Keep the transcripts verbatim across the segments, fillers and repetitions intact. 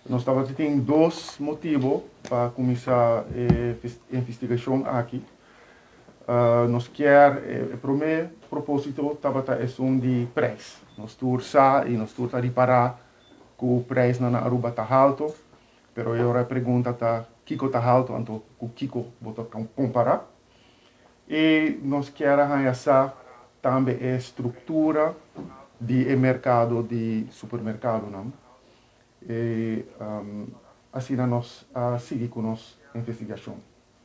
Nós estava tem dois motivos para começar a investigação aqui. Uh, nós quer, eh, primeiro propósito estava é um de preço. Nós tursa e nós tursa reparar que o preço na Aruba está alto, pero eu a pergunta está Kiko está alto, então o Kiko bota comparar. E nós queremos também a estrutura de mercado de supermercado, não? E um, assim nós uh, seguir com nossa investigação.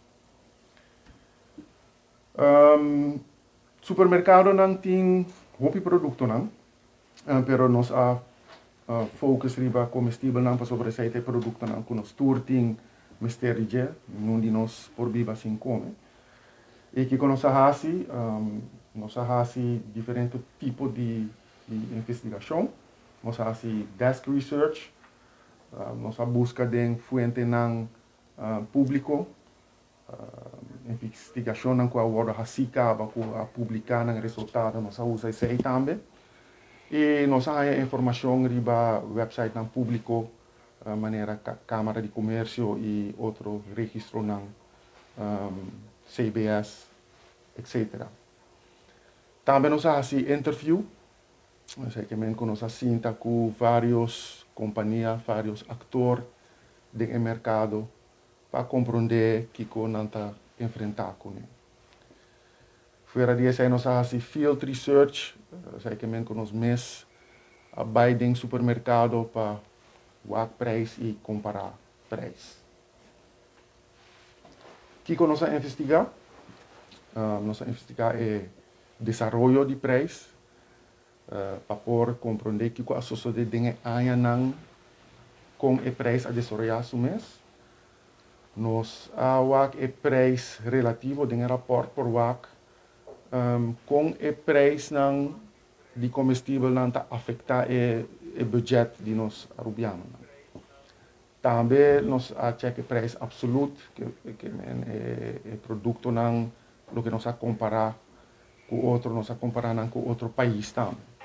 Um, supermercado não tem roupa produto não, uh, pero nós a uh, focus riba comestível não para sobre esse produto não, com nós turting misterio, não de nós por viva assim come. E que nós fazemos, um, nós fazemos diferentes tipos de, de investigação. Nós fazemos desk research, uh, nós buscamos de fuente não uh, público, uh, investigação não com a hora hasika, para publicar os resultados, nós usamos isso aí também. E nós temos informação riba website não público, uh, maneira Câmara de Comércio e outro registro não um, C B S, etcétera. Também nós fazemos interview, nós nós assinta com vários companhias, vários atores do mercado para compreender o que nós está enfrentando com ele. Fora disso, nós fazemos field research, nós nós mesmos abordam supermercado para o preço e comparar preço. O que nós investigamos? Uh, nós investigamos o desenvolvimento de preço uh, para poder compreender que a sociedade tem a com o preço a desenvolver o mês. Nós avaliamos o preço relativo de rapport por WAC um, com o preço de comestível que afeta o budget de nós arubianos. Também nós checkamos o preço absoluto, que, que é o produto não lo que nos a comparar com outro, nos a comparar com outro país também.